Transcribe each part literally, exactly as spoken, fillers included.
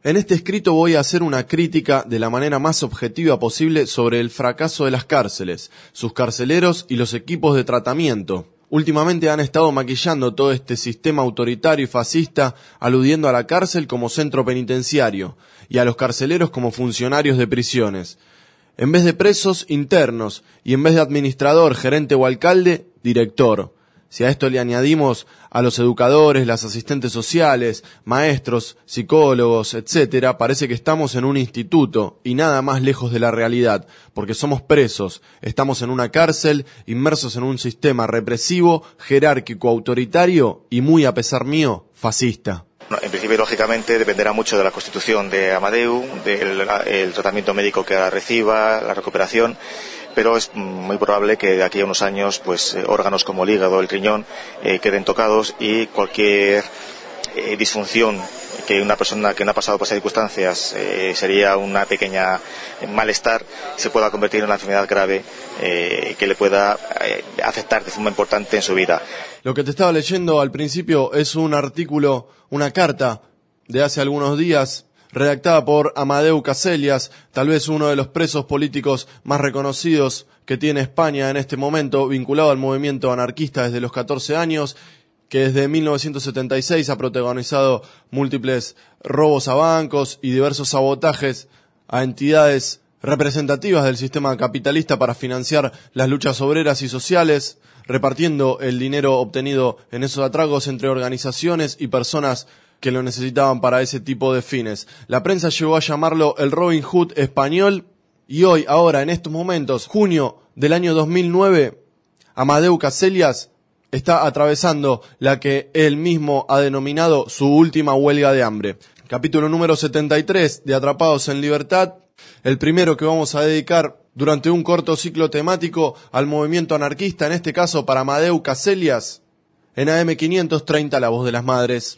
En este escrito voy a hacer una crítica de la manera más objetiva posible sobre el fracaso de las cárceles, sus carceleros y los equipos de tratamiento. Últimamente han estado maquillando todo este sistema autoritario y fascista, aludiendo a la cárcel como centro penitenciario y a los carceleros como funcionarios de prisiones. En vez de presos, internos, y en vez de administrador, gerente o alcalde, director. Si a esto le añadimos a los educadores, las asistentes sociales, maestros, psicólogos, etcétera, parece que estamos en un instituto y nada más lejos de la realidad, porque somos presos, estamos en una cárcel, inmersos en un sistema represivo, jerárquico, autoritario y muy a pesar mío, fascista. En principio, lógicamente, dependerá mucho de la constitución de Amadeu, del el tratamiento médico que reciba, la recuperación, pero es muy probable que de aquí a unos años pues órganos como el hígado, el riñón eh, queden tocados y cualquier eh, disfunción que una persona que no ha pasado por esas circunstancias eh, sería una pequeña malestar, se pueda convertir en una enfermedad grave eh, que le pueda eh, afectar de forma importante en su vida. Lo que te estaba leyendo al principio es un artículo, una carta de hace algunos días, redactada por Amadeu Caselias, tal vez uno de los presos políticos más reconocidos que tiene España en este momento, vinculado al movimiento anarquista desde los catorce años, que desde mil novecientos setenta y seis ha protagonizado múltiples robos a bancos y diversos sabotajes a entidades representativas del sistema capitalista para financiar las luchas obreras y sociales, repartiendo el dinero obtenido en esos atracos entre organizaciones y personas que lo necesitaban para ese tipo de fines. La prensa llegó a llamarlo el Robin Hood español y hoy, ahora, en estos momentos, junio del año dos mil nueve, Amadeu Caselias está atravesando la que él mismo ha denominado su última huelga de hambre. Capítulo número setenta y tres de Atrapados en Libertad, el primero que vamos a dedicar durante un corto ciclo temático al movimiento anarquista, en este caso para Amadeu Caselias, en A M quinientos treinta, La Voz de las Madres.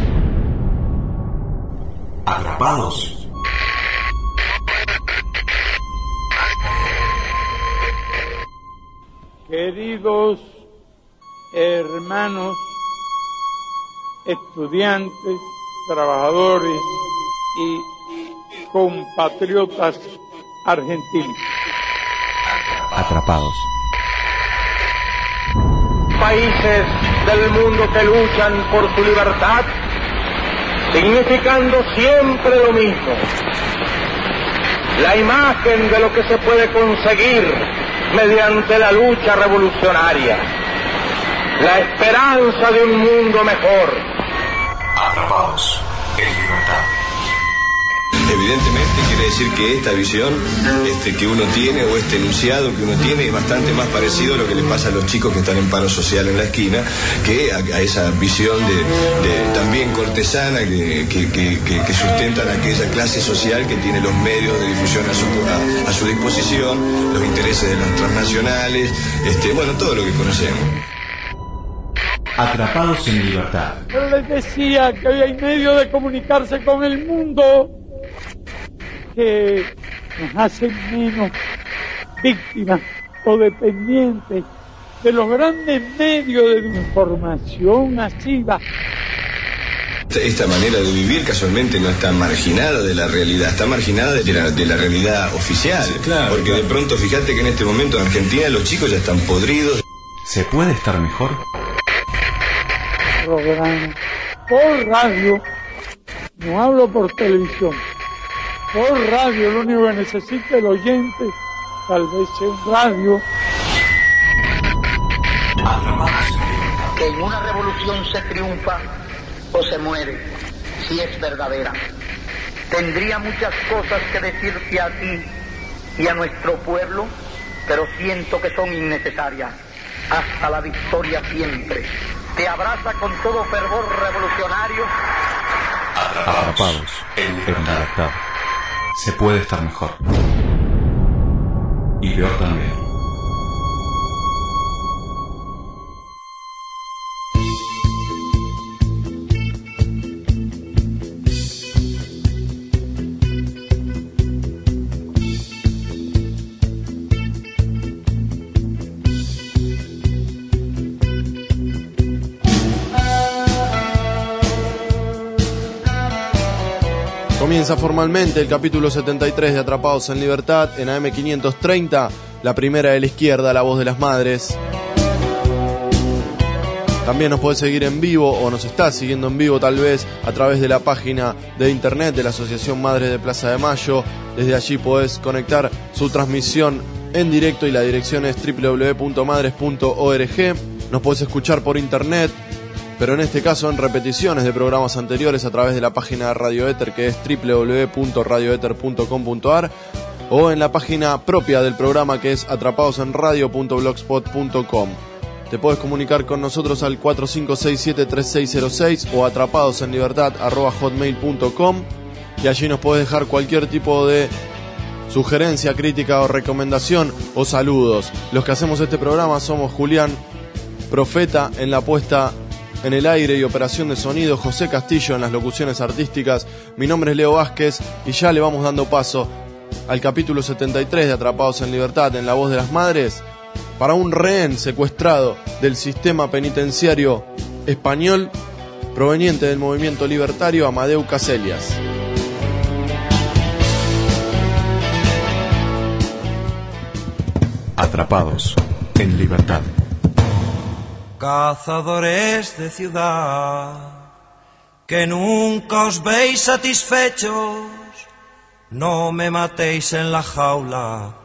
Atrapados. Queridos hermanos, estudiantes, trabajadores y compatriotas argentinos. Atrapados. Países del mundo que luchan por su libertad, significando siempre lo mismo, la imagen de lo que se puede conseguir mediante la lucha revolucionaria, la esperanza de un mundo mejor. Atrapados en Libertad. Evidentemente quiere decir que esta visión este, que uno tiene o este enunciado que uno tiene es bastante más parecido a lo que le pasa a los chicos que están en paro social en la esquina que a, a esa visión de, de también cortesana que, que, que, que sustentan a aquella clase social que tiene los medios de difusión a su, a, a su disposición, los intereses de las transnacionales, este, bueno, todo lo que conocemos. Atrapados en Libertad. Pero les decía que hoy hay medio de comunicarse con el mundo que nos hacen menos víctimas o dependientes de los grandes medios de información masiva. Esta manera de vivir casualmente no está marginada de la realidad, está marginada de la, de la realidad oficial. Sí, claro, porque claro. De pronto fíjate que en este momento en Argentina los chicos ya están podridos. ¿Se puede estar mejor? Programa por radio, no hablo por televisión. Por radio, lo único que necesita el oyente, tal vez en radio. Que en una revolución se triunfa o se muere, si es verdadera. Tendría muchas cosas que decirte a ti y a nuestro pueblo, pero siento que son innecesarias. Hasta la victoria siempre. Te abraza con todo fervor revolucionario. Atrapados en Libertad. Se puede estar mejor. Y peor también. Comienza formalmente el capítulo setenta y tres de Atrapados en Libertad en A M quinientos treinta, la primera de la izquierda, la voz de las madres. También nos podés seguir en vivo, o nos estás siguiendo en vivo tal vez, a través de la página de internet de la Asociación Madres de Plaza de Mayo. Desde allí podés conectar su transmisión en directo y la dirección es doble u doble u doble u punto madres punto org. Nos podés escuchar por internet, pero en este caso en repeticiones de programas anteriores a través de la página de Radio Éter, que es doble u doble u doble u punto radio éter punto com punto a r, o en la página propia del programa, que es atrapados en radio punto blogspot punto com. Te puedes comunicar con nosotros al cuatro cinco seis siete tres seis cero seis o atrapadosenlibertad arroba hotmail punto com, y allí nos podés dejar cualquier tipo de sugerencia, crítica o recomendación o saludos. Los que hacemos este programa somos Julián Profeta en la puesta en el aire y operación de sonido, José Castillo en las locuciones artísticas, mi nombre es Leo Vázquez y ya le vamos dando paso al capítulo setenta y tres de Atrapados en Libertad en la voz de las madres, para un rehén secuestrado del sistema penitenciario español proveniente del movimiento libertario, Amadeu Caselias. Atrapados en Libertad. Cazadores de ciudad, que nunca os veis satisfechos, no me matéis en la jaula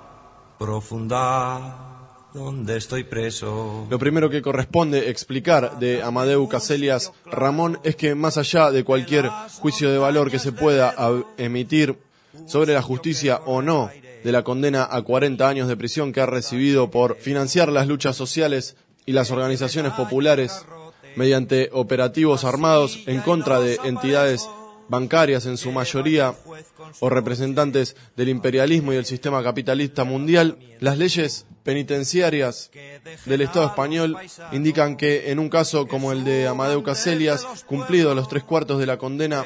profunda donde estoy preso. Lo primero que corresponde explicar de Amadeu Caselias Ramón es que, más allá de cualquier juicio de valor que se pueda emitir sobre la justicia o no de la condena a cuarenta años de prisión que ha recibido por financiar las luchas sociales y las organizaciones populares mediante operativos armados en contra de entidades bancarias en su mayoría o representantes del imperialismo y del sistema capitalista mundial, las leyes penitenciarias del Estado español indican que en un caso como el de Amadeu Caselias, cumplidos los tres cuartos de la condena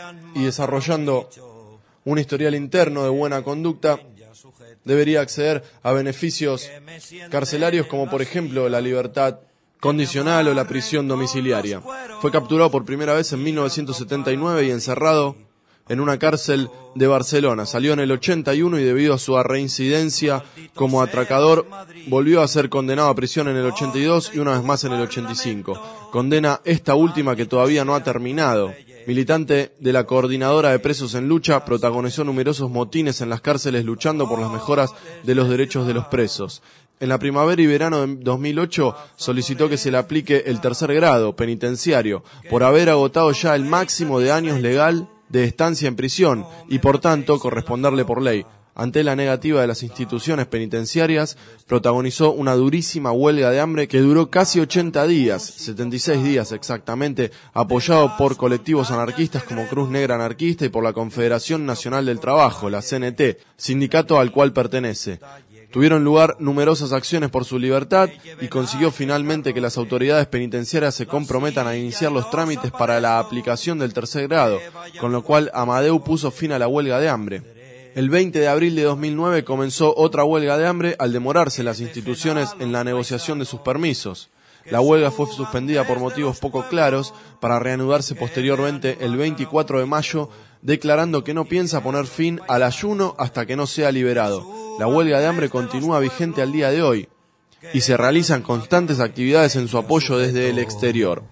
y desarrollando un historial interno de buena conducta, debería acceder a beneficios carcelarios como por ejemplo la libertad condicional o la prisión domiciliaria. Fue capturado por primera vez en mil novecientos setenta y nueve y encerrado en una cárcel de Barcelona. Salió en el ochenta y uno y debido a su reincidencia como atracador volvió a ser condenado a prisión en el ochenta y dos y una vez más en el ochenta y cinco. Condena esta última que todavía no ha terminado. Militante de la Coordinadora de Presos en Lucha, protagonizó numerosos motines en las cárceles luchando por las mejoras de los derechos de los presos. En la primavera y verano de dos mil ocho solicitó que se le aplique el tercer grado penitenciario por haber agotado ya el máximo de años legal de estancia en prisión y por tanto corresponderle por ley. Ante la negativa de las instituciones penitenciarias, protagonizó una durísima huelga de hambre que duró casi ochenta días, setenta y seis días exactamente, apoyado por colectivos anarquistas como Cruz Negra Anarquista y por la Confederación Nacional del Trabajo, la C N T, sindicato al cual pertenece. Tuvieron lugar numerosas acciones por su libertad y consiguió finalmente que las autoridades penitenciarias se comprometan a iniciar los trámites para la aplicación del tercer grado, con lo cual Amadeu puso fin a la huelga de hambre. El veinte de abril de dos mil nueve comenzó otra huelga de hambre al demorarse las instituciones en la negociación de sus permisos. La huelga fue suspendida por motivos poco claros para reanudarse posteriormente el veinticuatro de mayo, declarando que no piensa poner fin al ayuno hasta que no sea liberado. La huelga de hambre continúa vigente al día de hoy y se realizan constantes actividades en su apoyo desde el exterior.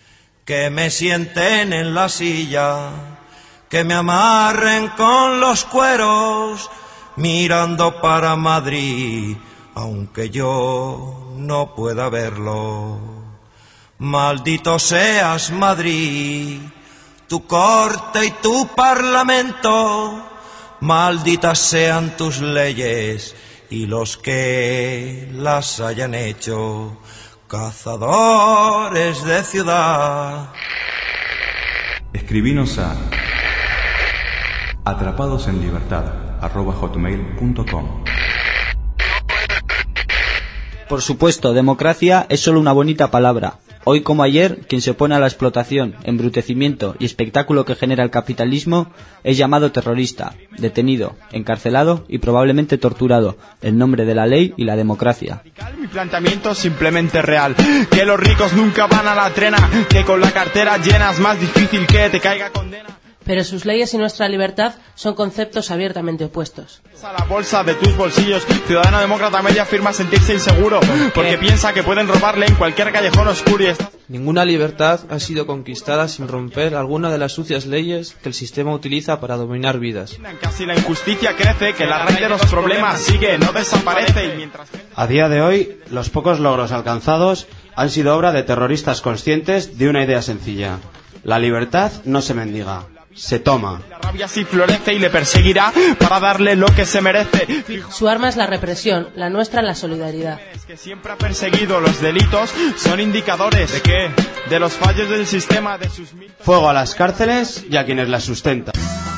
Que me sienten en la silla, que me amarren con los cueros, mirando para Madrid, aunque yo no pueda verlo. Maldito seas Madrid, tu corte y tu parlamento, malditas sean tus leyes y los que las hayan hecho, cazadores de ciudad. Escribinos a atrapadosenlibertad arroba hotmail punto com. Por supuesto, democracia es solo una bonita palabra. Hoy como ayer, quien se opone a la explotación, embrutecimiento y espectáculo que genera el capitalismo es llamado terrorista, detenido, encarcelado y probablemente torturado en nombre de la ley y la democracia. Mi planteamiento simplemente real, que los ricos nunca van a la trena, que con la cartera llena es más difícil que te caiga condena. Pero sus leyes y nuestra libertad son conceptos abiertamente opuestos. A la bolsa de tus bolsillos, ciudadano demócrata medio afirma sentirse inseguro porque piensa que pueden robarle en cualquier callejón oscuro y está... Ninguna libertad ha sido conquistada sin romper alguna de las sucias leyes que el sistema utiliza para dominar vidas. Casi la injusticia crece, que la raíz de los problemas sigue, no desaparece y mientras... A día de hoy, los pocos logros alcanzados han sido obra de terroristas conscientes de una idea sencilla. La libertad no se mendiga, se toma. La rabia sí florece y le perseguirá para darle lo que se merece. Su arma es la represión, la nuestra la solidaridad. Es que siempre ha perseguido los delitos, son indicadores. ¿De qué? De los fallos del sistema, de sus... Fuego a las cárceles y a quienes las sustentan.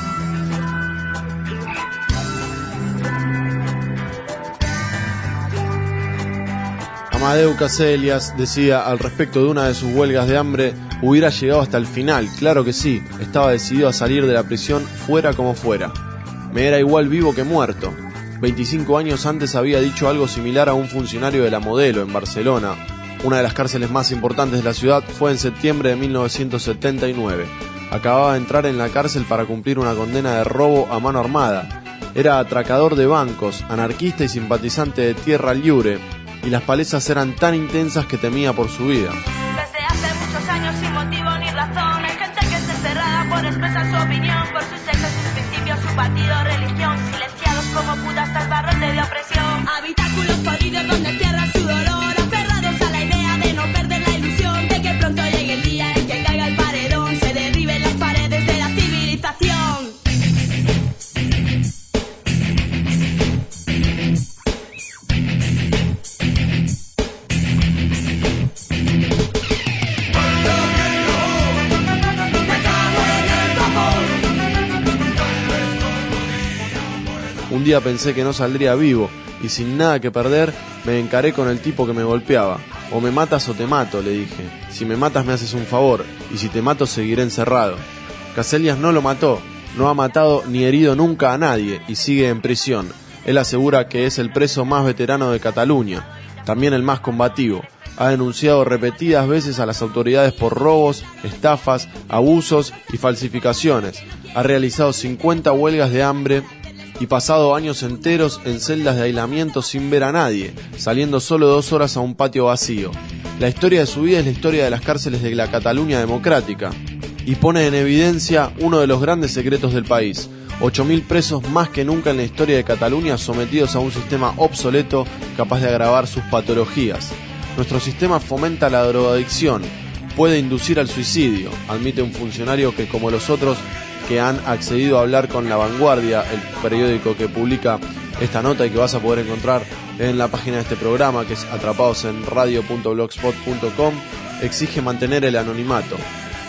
Amadeu Caselias decía al respecto de una de sus huelgas de hambre: hubiera llegado hasta el final, claro que sí, estaba decidido a salir de la prisión fuera como fuera. Me era igual vivo que muerto. veinticinco años antes había dicho algo similar a un funcionario de la Modelo en Barcelona. Una de las cárceles más importantes de la ciudad fue en septiembre de mil novecientos setenta y nueve. Acababa de entrar en la cárcel para cumplir una condena de robo a mano armada. Era atracador de bancos, anarquista y simpatizante de Tierra Libre, y las palizas eran tan intensas que temía por su vida. Desde hace muchos años sin motivo ni razón hay gente que se cerrada por expresar su opinión, por su sexo, sus principios, su partido, religión, silenciados como putas hasta el barrote de opresión. Habitáculos podridos donde tierra su dolor, aferrados a la idea de no perder la ilusión de que pronto llegue el día en que caiga el paredón, se derriben las paredes de la civilización. Un día pensé que no saldría vivo, y sin nada que perder, me encaré con el tipo que me golpeaba. O me matas o te mato, le dije. Si me matas me haces un favor, y si te mato seguiré encerrado. Caselias no lo mató, no ha matado ni herido nunca a nadie, y sigue en prisión. Él asegura que es el preso más veterano de Cataluña, también el más combativo. Ha denunciado repetidas veces a las autoridades por robos, estafas, abusos y falsificaciones. Ha realizado cincuenta huelgas de hambre y pasado años enteros en celdas de aislamiento sin ver a nadie, saliendo solo dos horas a un patio vacío. La historia de su vida es la historia de las cárceles de la Cataluña democrática y pone en evidencia uno de los grandes secretos del país: ocho mil presos más que nunca en la historia de Cataluña, sometidos a un sistema obsoleto capaz de agravar sus patologías. Nuestro sistema fomenta la drogadicción, puede inducir al suicidio, admite un funcionario que, como los otros que han accedido a hablar con La Vanguardia, el periódico que publica esta nota y que vas a poder encontrar en la página de este programa, que es atrapados en radio punto blogspot punto com, exige mantener el anonimato.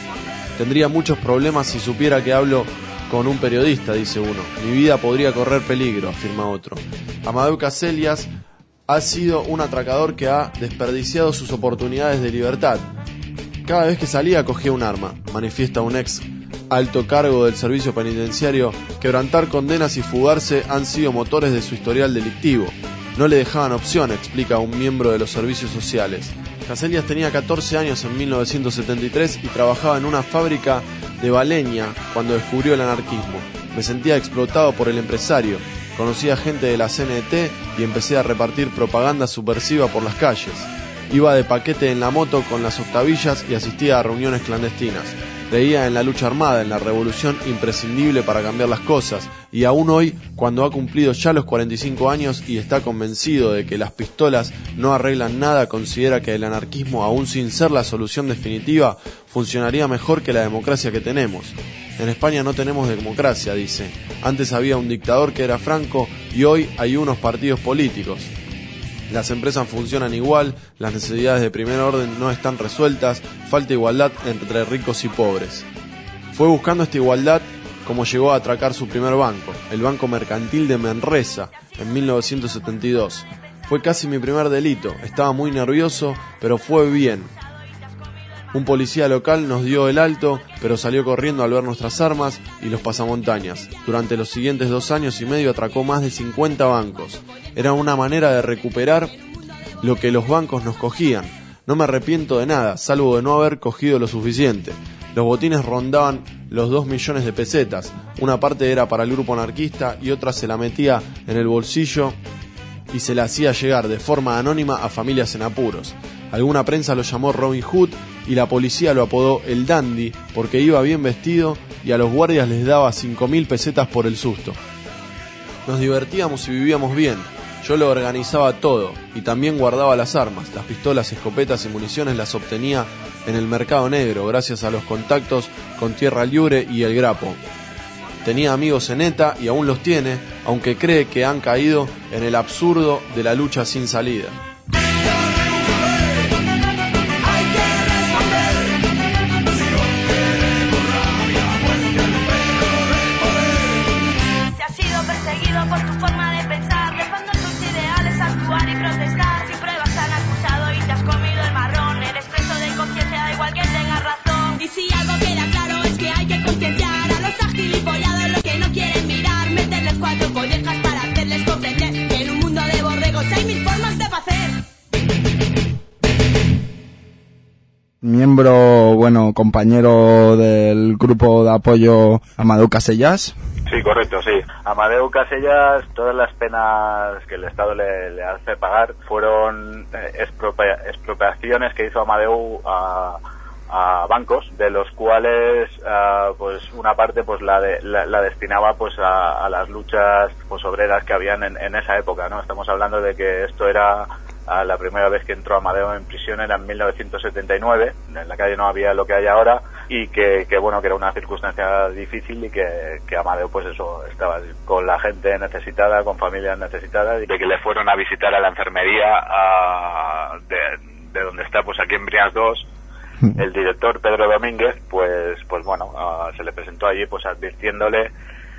Tendría muchos problemas si supiera que hablo con un periodista, dice uno. Mi vida podría correr peligro, afirma otro. Amadeu Caselias ha sido un atracador que ha desperdiciado sus oportunidades de libertad. Cada vez que salía cogía un arma, manifiesta un ex alto cargo del servicio penitenciario. Quebrantar condenas y fugarse han sido motores de su historial delictivo. No le dejaban opción, explica un miembro de los servicios sociales. Caselias tenía catorce años en mil novecientos setenta y tres y trabajaba en una fábrica de Baleña cuando descubrió el anarquismo. Me sentía explotado por el empresario. Conocía gente de la C N T y empecé a repartir propaganda subversiva por las calles. Iba de paquete en la moto con las octavillas y asistía a reuniones clandestinas. Creía en la lucha armada, en la revolución imprescindible para cambiar las cosas, y aún hoy, cuando ha cumplido ya los cuarenta y cinco años y está convencido de que las pistolas no arreglan nada, considera que el anarquismo, aún sin ser la solución definitiva, funcionaría mejor que la democracia que tenemos. En España no tenemos democracia, dice. Antes había un dictador que era Franco y hoy hay unos partidos políticos. Las empresas funcionan igual, las necesidades de primer orden no están resueltas, falta igualdad entre ricos y pobres. Fue buscando esta igualdad como llegó a atracar su primer banco, el Banco Mercantil de Manresa, en mil novecientos setenta y dos. Fue casi mi primer delito, estaba muy nervioso, pero fue bien. Un policía local nos dio el alto, pero salió corriendo al ver nuestras armas y los pasamontañas. Durante los siguientes dos años y medio atracó más de cincuenta bancos. Era una manera de recuperar lo que los bancos nos cogían. No me arrepiento de nada, salvo de no haber cogido lo suficiente. Los botines rondaban los dos millones de pesetas. Una parte era para el grupo anarquista y otra se la metía en el bolsillo y se la hacía llegar de forma anónima a familias en apuros. Alguna prensa lo llamó Robin Hood y la policía lo apodó el Dandy porque iba bien vestido y a los guardias les daba cinco mil pesetas por el susto. Nos divertíamos y vivíamos bien. Yo lo organizaba todo y también guardaba las armas, las pistolas, escopetas y municiones las obtenía en el mercado negro gracias a los contactos con Tierra Libre y el Grapo. Tenía amigos en ETA y aún los tiene, aunque cree que han caído en el absurdo de la lucha sin salida. Si has sido perseguido por tu forma de pensar, defender tus ideales, actuar y protestar. Si pruebas te han acusado y te has comido el marrón, eres preso de conciencia, da igual que tengas razón. Y si algo queda claro es que hay que concienciar a los agilipollados, los que no quieren mirar, meterles cuatro collejas para hacerles comprender que en un mundo de borregos hay mil formas de hacer. Miembro, bueno, compañero del grupo de apoyo Amadeu Casellas. Sí, correcto, sí. Amadeu Casellas, todas las penas que el Estado le, le hace pagar fueron eh, expropia, expropiaciones que hizo Amadeu a, a bancos, de los cuales uh, pues una parte pues la, de, la, la destinaba pues a, a las luchas pues obreras que habían en, en esa época, ¿no? Estamos hablando de que esto era a la primera vez que entró Amadeu en prisión era en mil novecientos setenta y nueve, en la calle no había lo que hay ahora y que, que bueno, que era una circunstancia difícil y que, que Amadeu pues eso, estaba con la gente necesitada, con familias necesitadas y de que le fueron a visitar a la enfermería a, de, de donde está pues aquí en Brians dos, el director Pedro Domínguez, pues pues bueno, uh, se le presentó allí pues advirtiéndole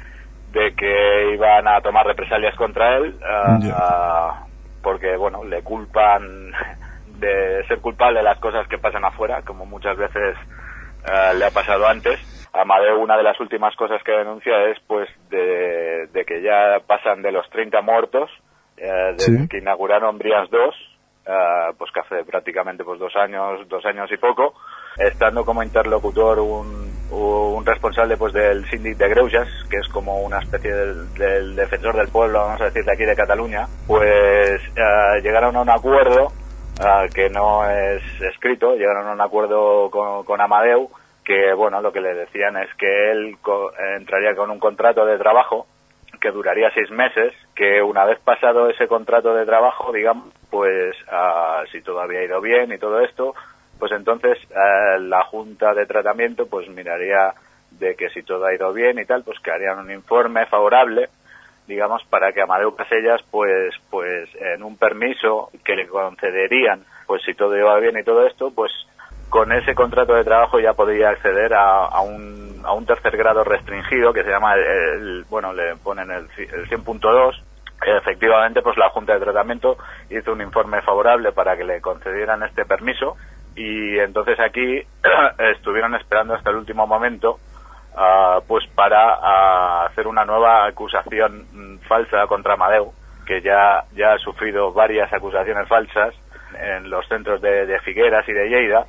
de que iban a tomar represalias contra él, uh, yeah. uh, porque bueno, le culpan de ser culpable de las cosas que pasan afuera, como muchas veces uh, le ha pasado antes. Amadeu, una de las últimas cosas que denuncia es pues de, de que ya pasan de los treinta muertos uh, desde sí. que inauguraron Brians dos, uh, pues que hace prácticamente pues dos años, dos años y poco, estando como interlocutor un, un responsable pues del síndic de Greuges, que es como una especie del, del defensor del pueblo, vamos a decir, de aquí de Cataluña, pues uh, llegaron a un acuerdo uh, que no es escrito, llegaron a un acuerdo con, con Amadeu, que bueno, lo que le decían es que él co- entraría con un contrato de trabajo que duraría seis meses, que una vez pasado ese contrato de trabajo, digamos, pues uh, si todo había ido bien y todo esto, pues entonces eh, la Junta de Tratamiento pues miraría de que si todo ha ido bien y tal, pues que harían un informe favorable, digamos, para que Amadeu Casellas pues pues en un permiso que le concederían, pues si todo iba bien y todo esto, pues con ese contrato de trabajo ya podría acceder a, a un a un tercer grado restringido que se llama el, el bueno, le ponen el, el cien punto dos. Efectivamente, pues la Junta de Tratamiento hizo un informe favorable para que le concedieran este permiso. Y entonces aquí estuvieron esperando hasta el último momento uh, pues para uh, hacer una nueva acusación mm, falsa contra Amadeu, que ya ya ha sufrido varias acusaciones falsas en los centros de, de Figueras y de Lleida,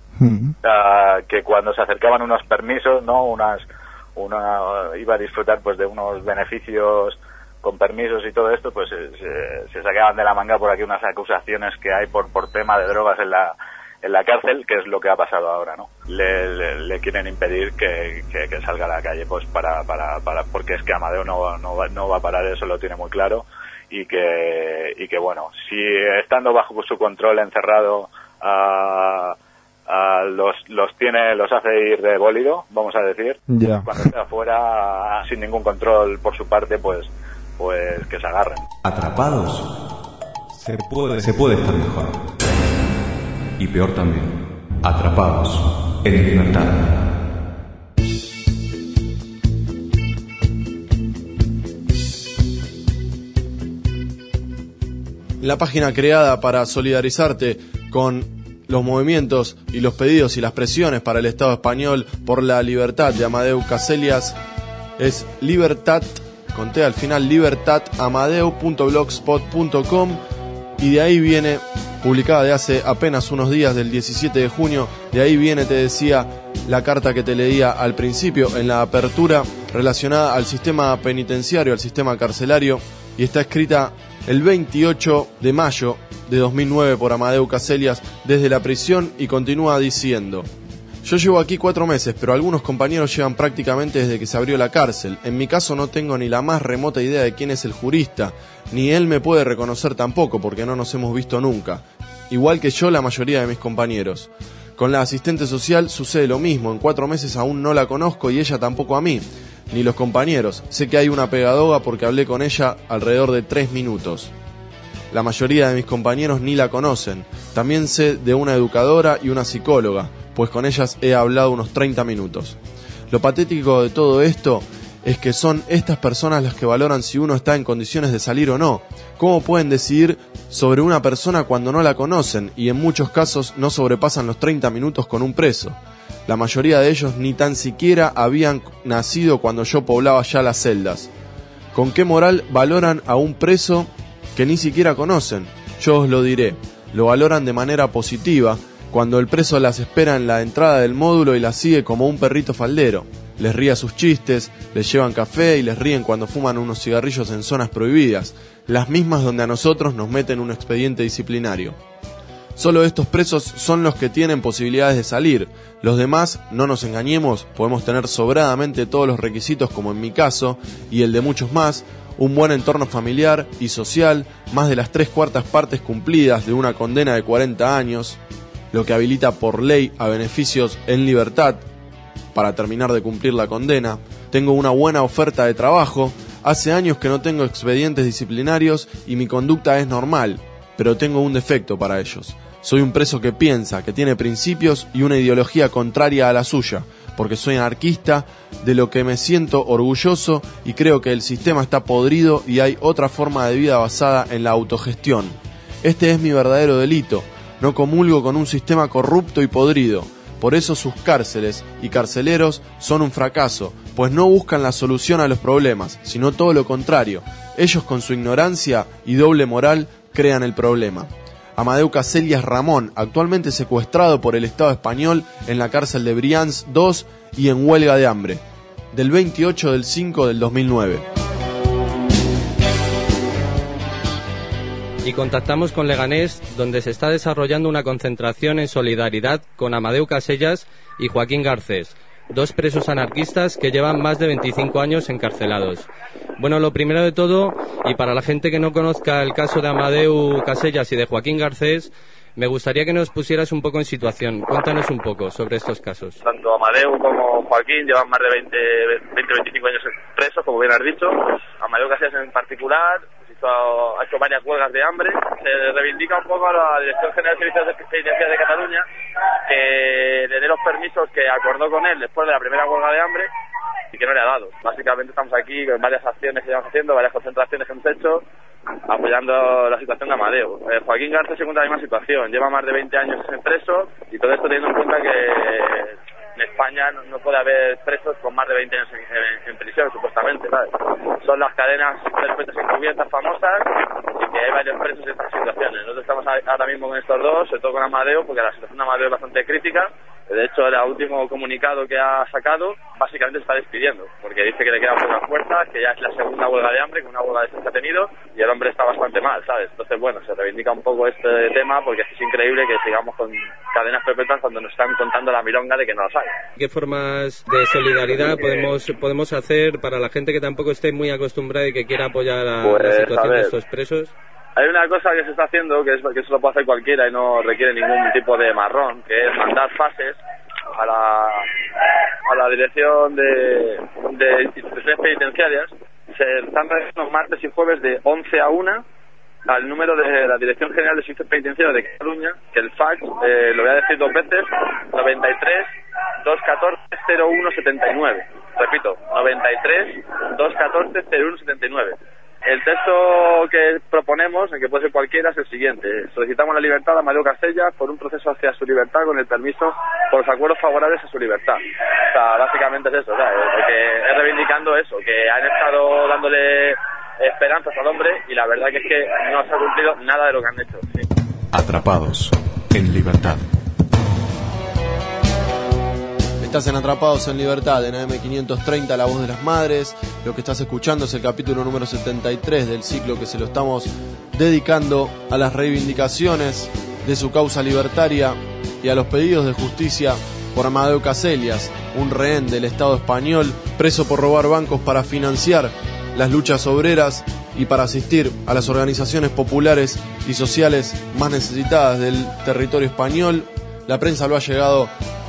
uh, que cuando se acercaban unos permisos, no unas una iba a disfrutar pues de unos beneficios con permisos y todo esto, pues se, se, se sacaban de la manga por aquí unas acusaciones que hay por por tema de drogas en la en la cárcel, que es lo que ha pasado ahora, ¿no? Le, le, le quieren impedir que, que, que salga a la calle, pues para, para, para, porque es que Amadeu no, no, va, no va a parar, eso lo tiene muy claro, y que, y que bueno, si estando bajo su control, encerrado, uh, uh, los, los tiene, los hace ir de bólido, vamos a decir, yeah. Cuando esté afuera, sin ningún control por su parte, pues, pues que se agarren. Atrapados. Se puede, se puede estar mejor. Y peor también, atrapados en libertad. La página creada para solidarizarte con los movimientos y los pedidos y las presiones para el Estado español por la libertad de Amadeu Casellas es libertad, conté al final, libertad amadeu punto blogspot punto com, y de ahí viene, publicada de hace apenas unos días, del diecisiete de junio, de ahí viene, te decía, la carta que te leía al principio en la apertura relacionada al sistema penitenciario, al sistema carcelario, y está escrita el veintiocho de mayo de dos mil nueve por Amadeu Caselias desde la prisión y continúa diciendo: yo llevo aquí cuatro meses, pero algunos compañeros llevan prácticamente desde que se abrió la cárcel. En mi caso no tengo ni la más remota idea de quién es el jurista, ni él me puede reconocer tampoco porque no nos hemos visto nunca. Igual que yo la mayoría de mis compañeros. Con la asistente social sucede lo mismo, en cuatro meses aún no la conozco y ella tampoco a mí, ni los compañeros. Sé que hay una pedagoga porque hablé con ella alrededor de tres minutos. La mayoría de mis compañeros ni la conocen. También sé de una educadora y una psicóloga, pues con ellas he hablado unos treinta minutos. Lo patético de todo esto es que son estas personas las que valoran si uno está en condiciones de salir o no. ¿Cómo pueden decidir sobre una persona cuando no la conocen y en muchos casos no sobrepasan los treinta minutos con un preso? La mayoría de ellos ni tan siquiera habían nacido cuando yo poblaba ya las celdas. ¿Con qué moral valoran a un preso que ni siquiera conocen? Yo os lo diré, lo valoran de manera positiva, cuando el preso las espera en la entrada del módulo y las sigue como un perrito faldero. Les ríe sus chistes, les llevan café y les ríen cuando fuman unos cigarrillos en zonas prohibidas, las mismas donde a nosotros nos meten un expediente disciplinario. Solo estos presos son los que tienen posibilidades de salir. Los demás, no nos engañemos, podemos tener sobradamente todos los requisitos como en mi caso y el de muchos más, un buen entorno familiar y social, más de las tres cuartas partes cumplidas de una condena de cuarenta años, lo que habilita por ley a beneficios en libertad para terminar de cumplir la condena. Tengo una buena oferta de trabajo, hace años que no tengo expedientes disciplinarios y mi conducta es normal, pero tengo un defecto para ellos. Soy un preso que piensa, que tiene principios y una ideología contraria a la suya, porque soy anarquista, de lo que me siento orgulloso y creo que el sistema está podrido y hay otra forma de vida basada en la autogestión. Este es mi verdadero delito. No comulgo con un sistema corrupto y podrido. Por eso sus cárceles y carceleros son un fracaso, pues no buscan la solución a los problemas, sino todo lo contrario. Ellos con su ignorancia y doble moral crean el problema. Amadeu Caselias Ramón, actualmente secuestrado por el Estado español en la cárcel de Brians dos y en huelga de hambre, del veintiocho del cinco del dos mil nueve. Y contactamos con Leganés, donde se está desarrollando una concentración en solidaridad con Amadeu Caselias y Joaquín Garcés, dos presos anarquistas que llevan más de veinticinco años encarcelados. Bueno, lo primero de todo, y para la gente que no conozca el caso de Amadeu Caselias y de Joaquín Garcés, me gustaría que nos pusieras un poco en situación. Cuéntanos un poco sobre estos casos. Tanto Amadeu como Joaquín llevan más de veinte a veinticinco años presos, como bien has dicho. Amadeu Caselias en particular ha hecho varias huelgas de hambre. Se reivindica un poco a la Dirección General de Servicios Penitenciarios de Cataluña que le dé los permisos que acordó con él después de la primera huelga de hambre y que no le ha dado. Básicamente estamos aquí con varias acciones que estamos haciendo, varias concentraciones que hemos hecho apoyando la situación de Amadeu. Eh, Joaquín Garcés se encuentra en la misma situación, lleva más de veinte años preso y todo esto teniendo en cuenta que en España no, no puede haber presos con más de veinte años en, en, en prisión, supuestamente, ¿sabes? Son las cadenas perpetuas encubiertas famosas y que hay varios presos en estas situaciones. Nosotros estamos ahora mismo con estos dos, sobre todo con Amadeu, porque la situación de Amadeu es bastante crítica. De hecho, el último comunicado que ha sacado básicamente se está despidiendo, porque dice que le quedan pocas fuerzas, que ya es la segunda huelga de hambre, que una huelga de estas que ha tenido, y el hombre está bastante mal, ¿sabes? Entonces, bueno, se reivindica un poco este tema, porque es increíble que sigamos con cadenas perpetuas cuando nos están contando la milonga de que no las hay. ¿Qué formas de solidaridad podemos podemos hacer para la gente que tampoco esté muy acostumbrada y que quiera apoyar a pues, la situación de estos presos? Hay una cosa que se está haciendo, que, es, que eso lo puede hacer cualquiera y no requiere ningún tipo de marrón, que es mandar fases a la, a la dirección de, de instituciones penitenciarias. Se están realizando martes y jueves de once a una al número de la Dirección General de Servicios Penitenciarios de Cataluña, que el fax, eh, lo voy a decir dos veces, noventa y tres, doscientos catorce, cero uno setenta y nueve. Repito, noventa y tres, doscientos catorce, cero uno setenta y nueve. El texto que proponemos, en que puede ser cualquiera, es el siguiente. Solicitamos la libertad de Amadeu Caselias por un proceso hacia su libertad con el permiso por los acuerdos favorables a su libertad. O sea, básicamente es eso, ¿sabes? Porque es reivindicando eso, que han estado dándole esperanzas al hombre y la verdad que es que no se ha cumplido nada de lo que han hecho. Sí. Atrapados en libertad. Estás en Atrapados en Libertad, en A M quinientos treinta, La Voz de las Madres. Lo que estás escuchando es el capítulo número setenta y tres del ciclo que se lo estamos dedicando a las reivindicaciones de su causa libertaria y a los pedidos de justicia por Amadeu Caselias, un rehén del Estado español, preso por robar bancos para financiar las luchas obreras y para asistir a las organizaciones populares y sociales más necesitadas del territorio español. La prensa lo ha llegado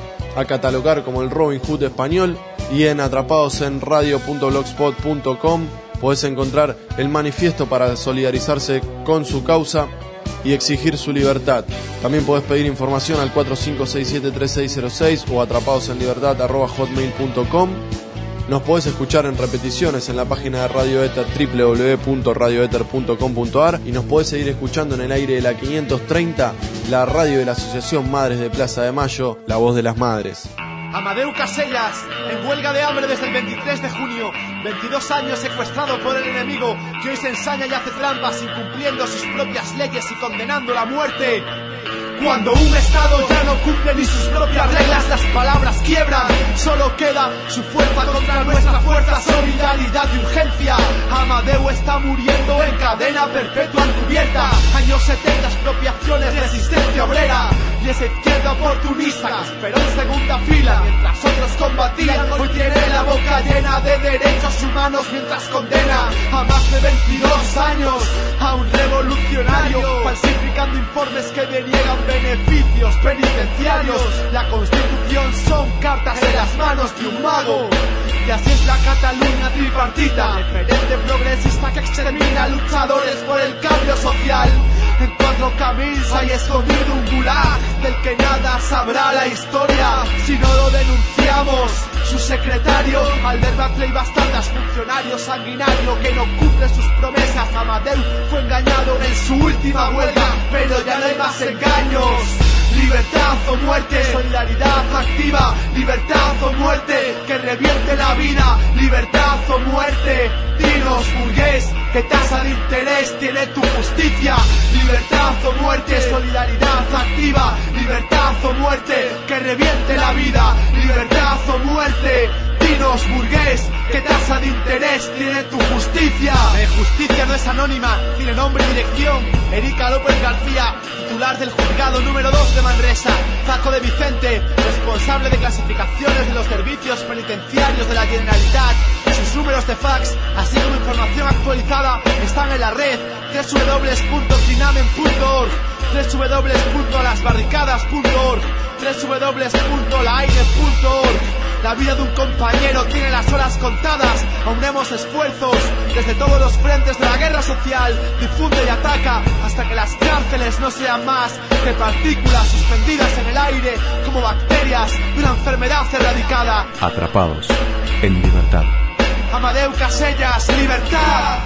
a catalogar como el Robin Hood español, y en atrapados en radio punto blogspot punto com podés encontrar el manifiesto para solidarizarse con su causa y exigir su libertad. También podés pedir información al cuatro cinco seis siete tres seis cero seis o atrapadosenlibertad arroba hotmail punto com. Nos podés escuchar en repeticiones en la página de Radio Éter, doble u doble u doble u punto radio éter punto com punto a r, y nos podés seguir escuchando en el aire de la quinientos treinta, la radio de la Asociación Madres de Plaza de Mayo, La Voz de las Madres. Amadeu Casellas, en huelga de hambre desde el veintitrés de junio, veintidós años secuestrado por el enemigo, que hoy se ensaña y hace trampas incumpliendo sus propias leyes y condenando la muerte. Cuando un Estado ya no cumple ni sus propias reglas, las palabras quiebran, solo queda su fuerza contra nuestra fuerza, solidaridad y urgencia. Amadeu está muriendo en cadena perpetua encubierta, años setenta, expropiaciones, resistencia obrera, y esa izquierda oportunista que esperó en segunda fila mientras otros combatían, hoy tiene la boca llena de derechos humanos mientras condena a más de veintidós años a un revolucionario, falsificando informes que deniegan beneficios penitenciarios. La Constitución son cartas en las manos de un mago, y así es la Cataluña tripartita, referente progresista que extermina luchadores por el cambio social. En cuatro camins hay escondido un gulag del que nada sabrá la historia si no lo denunciamos. Su secretario, Albert Baclay Bastardas, funcionario sanguinario que no cumple sus promesas. Amadeu fue engañado en su última huelga, pero ya no hay más engaños. Libertad o muerte, solidaridad activa. Libertad o muerte, que revierte la vida. Libertad o muerte, dinos burgués, ¿qué tasa de interés tiene tu justicia? Libertad o muerte, solidaridad activa. Libertad o muerte, que reviente la vida. Libertad o muerte, dinos burgués, ¿qué tasa de interés tiene tu justicia? La justicia no es anónima, tiene nombre y dirección. Erika López García, titular del juzgado número dos de Manresa. Zaco de Vicente, responsable de clasificaciones de los servicios penitenciarios de la Generalitat. Sus números de fax, así como información actualizada, están en la red doble u doble u doble u punto dinamen punto org, doble u doble u doble u punto las barricadas punto org, doble u doble u doble u punto la aire punto org. La vida de un compañero tiene las horas contadas. Aunemos esfuerzos desde todos los frentes de la guerra social. Difunde y ataca hasta que las cárceles no sean más que partículas suspendidas en el aire como bacterias de una enfermedad erradicada. Atrapados en libertad. Amadeu Casellas, libertad.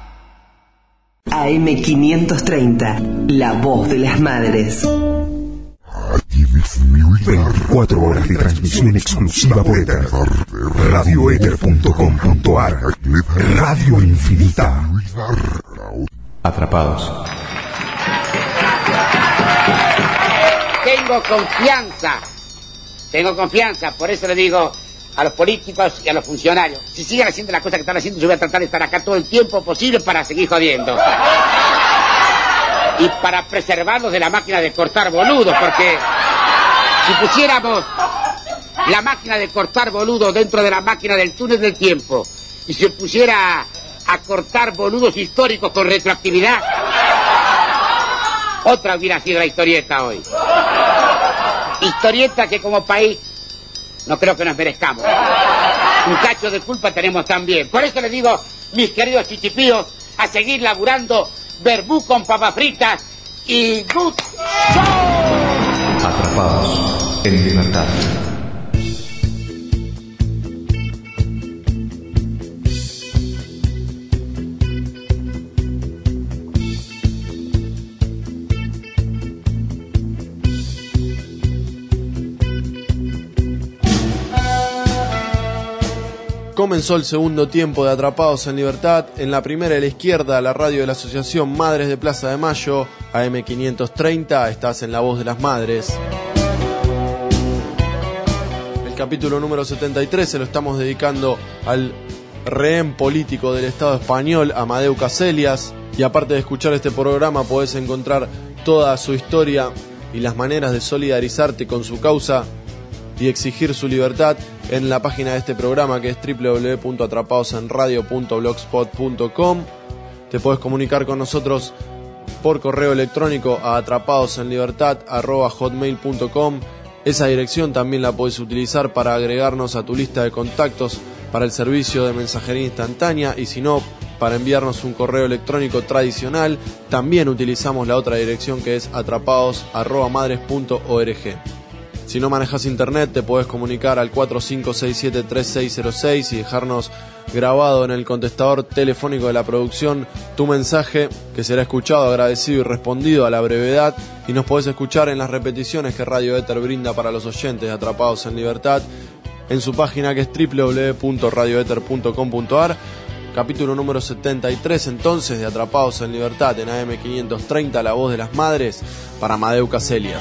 A M quinientos treinta, La Voz de las Madres. veinticuatro horas de transmisión exclusiva por Éter. radio éter punto com punto a r. Radio Infinita. Atrapados. Tengo confianza. Tengo confianza, por eso le digo a los políticos y a los funcionarios, si siguen haciendo las cosas que están haciendo, yo voy a tratar de estar acá todo el tiempo posible para seguir jodiendo. Y para preservarlos de la máquina de cortar boludos, porque si pusiéramos la máquina de cortar boludos dentro de la máquina del túnel del tiempo y se pusiera a cortar boludos históricos con retroactividad, otra hubiera sido la historieta hoy. Historieta que como país no creo que nos merezcamos. Un cacho de culpa tenemos también. Por eso les digo, mis queridos chichipíos, a seguir laburando verbú con papas fritas y good show. Atrapados en libertad. Comenzó el segundo tiempo de Atrapados en Libertad. En la primera de la izquierda, la radio de la Asociación Madres de Plaza de Mayo, A M quinientos treinta, estás en La Voz de las Madres. El capítulo número setenta y tres se lo estamos dedicando al rehén político del Estado español, Amadeu Caselias. Y aparte de escuchar este programa, podés encontrar toda su historia y las maneras de solidarizarte con su causa y exigir su libertad en la página de este programa, que es doble u doble u doble u punto atrapados en radio punto blogspot punto com. Te podés comunicar con nosotros por correo electrónico a atrapadosenlibertad arroba hotmail punto com. Esa dirección también la podés utilizar para agregarnos a tu lista de contactos para el servicio de mensajería instantánea, y si no, para enviarnos un correo electrónico tradicional. También utilizamos la otra dirección, que es atrapados arroba madres punto org. Si no manejas internet, te podés comunicar al cuatro cinco seis siete tres seis cero seis y dejarnos grabado en el contestador telefónico de la producción tu mensaje, que será escuchado, agradecido y respondido a la brevedad. Y nos podés escuchar en las repeticiones que Radio Éter brinda para los oyentes de Atrapados en Libertad en su página, que es doble u doble u doble u punto radio éter punto com punto a r. Capítulo número setenta y tres entonces de Atrapados en Libertad en A M quinientos treinta, La Voz de las Madres, para Amadeu Caselias.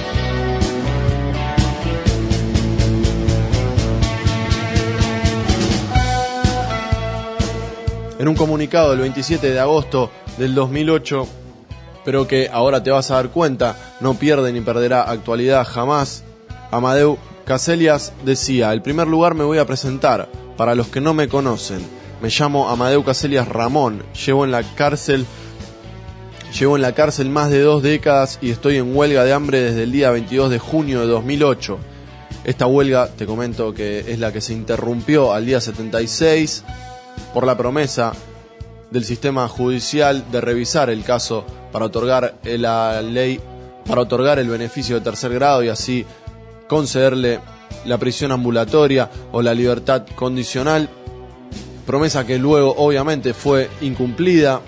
En un comunicado del veintisiete de agosto del dos mil ocho, pero que ahora te vas a dar cuenta, no pierde ni perderá actualidad jamás, Amadeu Caselias decía: en primer lugar me voy a presentar, para los que no me conocen, me llamo Amadeu Caselias Ramón, llevo en la cárcel, llevo en la cárcel más de dos décadas y estoy en huelga de hambre desde el día veintidós de junio de dos mil ocho. Esta huelga, te comento que es la que se interrumpió al día setenta y seis, por la promesa del sistema judicial de revisar el caso para otorgar la ley, para otorgar el beneficio de tercer grado y así concederle la prisión ambulatoria o la libertad condicional, promesa que luego obviamente fue incumplida,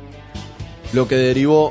lo que derivó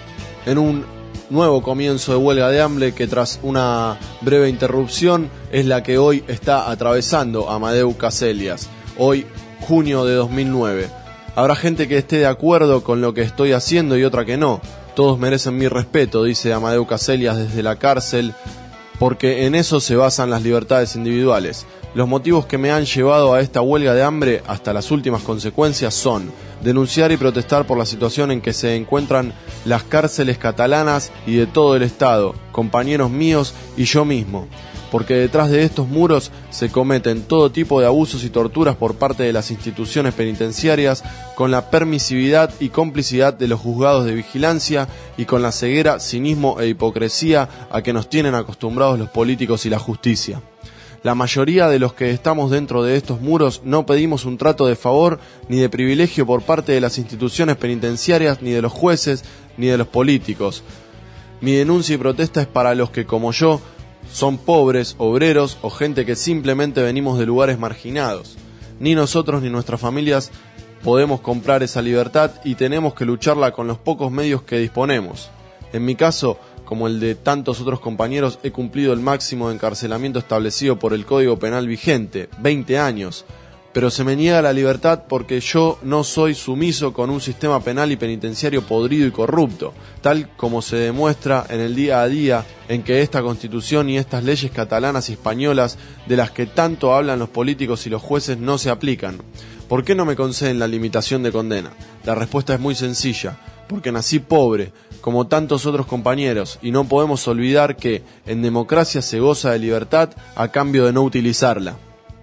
en un nuevo comienzo de huelga de hambre que, tras una breve interrupción, es la que hoy está atravesando Amadeu Caselias. Hoy, junio de dos mil nueve. Habrá gente que esté de acuerdo con lo que estoy haciendo y otra que no. Todos merecen mi respeto, dice Amadeu Caselias desde la cárcel, porque en eso se basan las libertades individuales. Los motivos que me han llevado a esta huelga de hambre hasta las últimas consecuencias son denunciar y protestar por la situación en que se encuentran las cárceles catalanas y de todo el Estado, compañeros míos y yo mismo, porque detrás de estos muros se cometen todo tipo de abusos y torturas por parte de las instituciones penitenciarias, con la permisividad y complicidad de los juzgados de vigilancia y con la ceguera, cinismo e hipocresía a que nos tienen acostumbrados los políticos y la justicia. La mayoría de los que estamos dentro de estos muros no pedimos un trato de favor ni de privilegio por parte de las instituciones penitenciarias, ni de los jueces, ni de los políticos. Mi denuncia y protesta es para los que, como yo, son pobres, obreros o gente que simplemente venimos de lugares marginados. Ni nosotros ni nuestras familias podemos comprar esa libertad y tenemos que lucharla con los pocos medios que disponemos. En mi caso, como el de tantos otros compañeros, he cumplido el máximo de encarcelamiento establecido por el Código Penal vigente, veinte años, pero se me niega la libertad porque yo no soy sumiso con un sistema penal y penitenciario podrido y corrupto, tal como se demuestra en el día a día en que esta Constitución y estas leyes catalanas y españolas, de las que tanto hablan los políticos y los jueces, no se aplican. ¿Por qué no me conceden la limitación de condena? La respuesta es muy sencilla: porque nací pobre, como tantos otros compañeros, y no podemos olvidar que en democracia se goza de libertad a cambio de no utilizarla.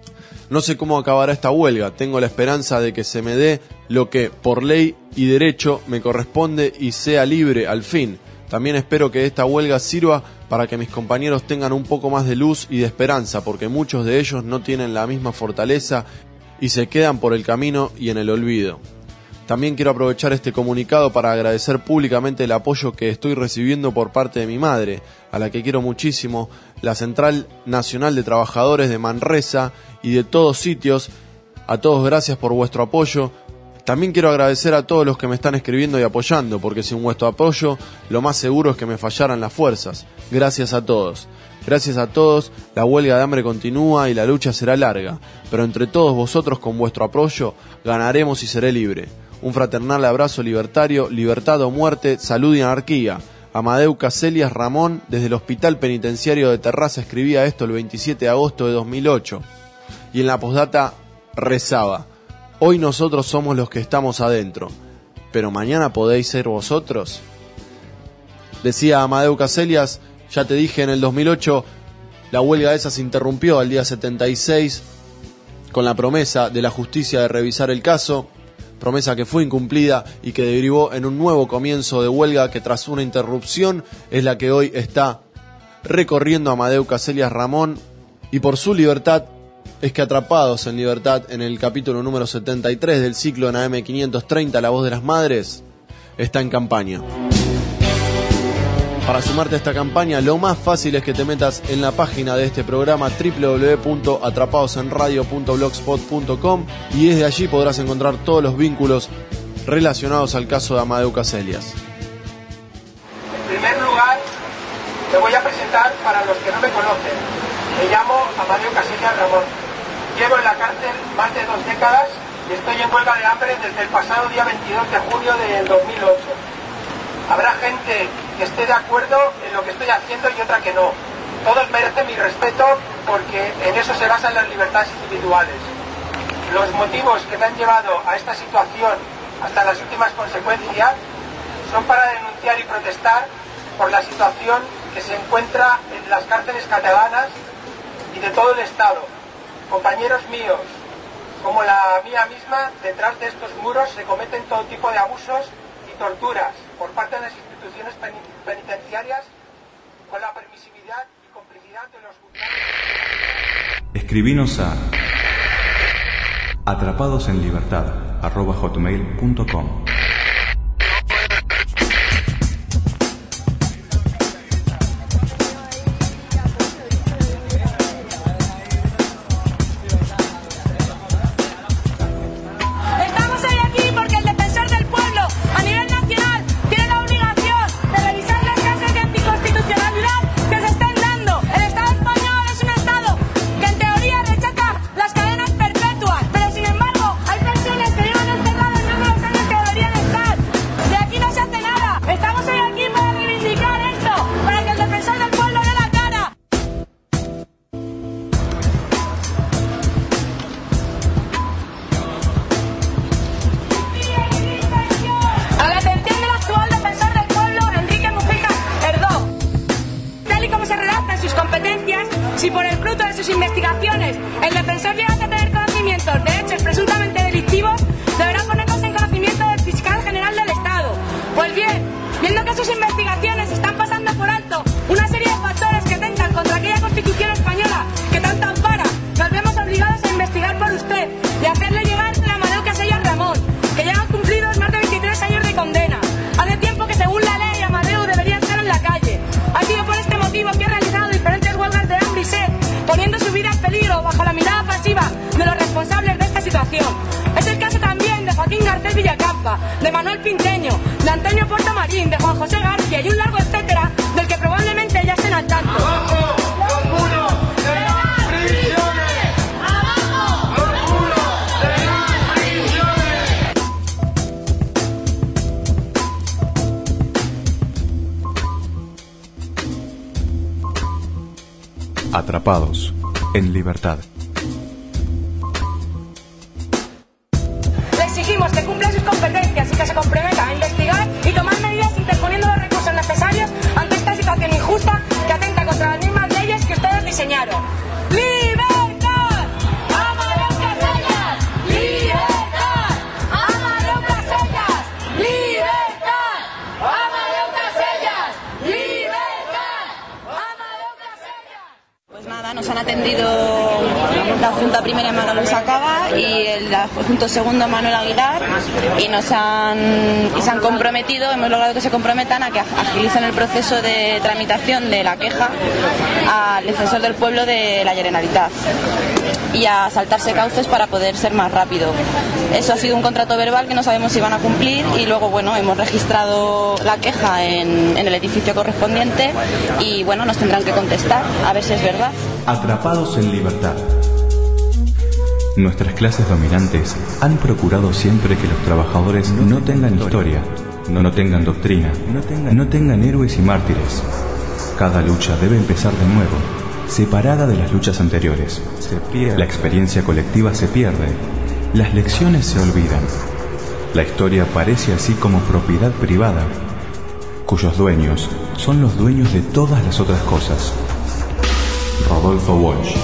No sé cómo acabará esta huelga, tengo la esperanza de que se me dé lo que por ley y derecho me corresponde y sea libre al fin. También espero que esta huelga sirva para que mis compañeros tengan un poco más de luz y de esperanza, porque muchos de ellos no tienen la misma fortaleza y se quedan por el camino y en el olvido. También quiero aprovechar este comunicado para agradecer públicamente el apoyo que estoy recibiendo por parte de mi madre, a la que quiero muchísimo, la Central Nacional de Trabajadores de Manresa y de todos sitios. A todos gracias por vuestro apoyo. También quiero agradecer a todos los que me están escribiendo y apoyando, porque sin vuestro apoyo lo más seguro es que me fallaran las fuerzas. Gracias a todos. Gracias a todos, la huelga de hambre continúa y la lucha será larga, pero entre todos vosotros, con vuestro apoyo, ganaremos y seré libre. Un fraternal abrazo libertario, libertad o muerte, salud y anarquía. Amadeu Casellas Ramón, desde el Hospital Penitenciario de Terraza, escribía esto el veintisiete de agosto de dos mil ocho. Y en la postdata rezaba: hoy nosotros somos los que estamos adentro, pero mañana podéis ser vosotros. Decía Amadeu Casellas: ya te dije, en el dos mil ocho la huelga esa se interrumpió al día setenta y seis con la promesa de la justicia de revisar el caso, promesa que fue incumplida y que derivó en un nuevo comienzo de huelga que, tras una interrupción, es la que hoy está recorriendo Amadeu Casellas Ramón, y por su libertad es que Atrapados en Libertad, en el capítulo número setenta y tres del ciclo en A M quinientos treinta, La Voz de las Madres, está en campaña. Para sumarte a esta campaña, lo más fácil es que te metas en la página de este programa doble u doble u doble u punto atrapados en radio punto blogspot punto com, y desde allí podrás encontrar todos los vínculos relacionados al caso de Amadeu Casellas. En primer lugar, me voy a presentar para los que no me conocen. Me llamo Amadeu Casellas Ramón. Llevo en la cárcel más de dos décadas y estoy en huelga de hambre desde el pasado día veintidós de junio del dos mil ocho. Habrá gente que esté de acuerdo en lo que estoy haciendo y otra que no. Todos merecen mi respeto porque en eso se basan las libertades individuales. Los motivos que me han llevado a esta situación hasta las últimas consecuencias son para denunciar y protestar por la situación que se encuentra en las cárceles catalanas y de todo el Estado. Compañeros míos, como la mía misma, detrás de estos muros se cometen todo tipo de abusos y torturas por parte de las instituciones penitenciarias, con la permisividad y complicidad de los juzgados. Escribinos a atrapadosenlibertad arroba hotmail punto com. Si por el fruto de sus investigaciones el defensor llega a tener conocimientos de hechos presuntamente delictivos, deberá ponerlos en conocimiento del fiscal general del Estado. Pues bien, viendo que sus investigaciones están pasando por alto una serie de factores que atentan contra aquella Constitución española que tanto ampara, nos vemos obligados a investigar por usted y hacerle llegar a Amadeu Casellas Ramón, que ya han cumplido más de veintitrés años de condena. Hace tiempo que, según la ley, Amadeu debería estar en la calle. Ha sido por este motivo que ha realizado diferentes huelgas de hambre y sed, poniendo su vida en peligro bajo la mirada pasiva de los responsables de esta situación. Es el caso también de Joaquín Garcés Villacampa, de Manuel Pinteño, de Antonio Portamarín, de Juan José García y un largo etcétera del que probablemente ya estén al tanto. ¡Abajo los muros de las prisiones! ¡Abajo los muros de las prisiones! Atrapados en Libertad. Le exigimos que cumpla sus competencias y que se comprometa a investigar y tomar medidas interponiendo los recursos necesarios ante esta situación injusta que atenta contra las mismas leyes que ustedes diseñaron. ¡Libertad! ¡Amadeu Casellas! ¡Libertad! ¡Amadeu Casellas! ¡Libertad! ¡Amadeu Casellas! ¡Libertad! ¡Amadeu Casellas! Pues nada, nos han atendido la Junta Primera Manuel Sacaba y el la Junta Segundo Manuel Aguilar, y nos han y se han comprometido, hemos logrado que se comprometan a que agilicen el proceso de tramitación de la queja al defensor del pueblo de la Generalitat y a saltarse cauces para poder ser más rápido. Eso ha sido un contrato verbal que no sabemos si van a cumplir, y luego, bueno, hemos registrado la queja en, en el edificio correspondiente y, bueno, nos tendrán que contestar a ver si es verdad. Atrapados en Libertad. Nuestras clases dominantes han procurado siempre que los trabajadores no tengan historia, no, no tengan doctrina, no tengan, no tengan héroes y mártires. Cada lucha debe empezar de nuevo, separada de las luchas anteriores. Se pierde. La experiencia colectiva se pierde, las lecciones se olvidan. La historia parece así como propiedad privada, cuyos dueños son los dueños de todas las otras cosas. Rodolfo Walsh.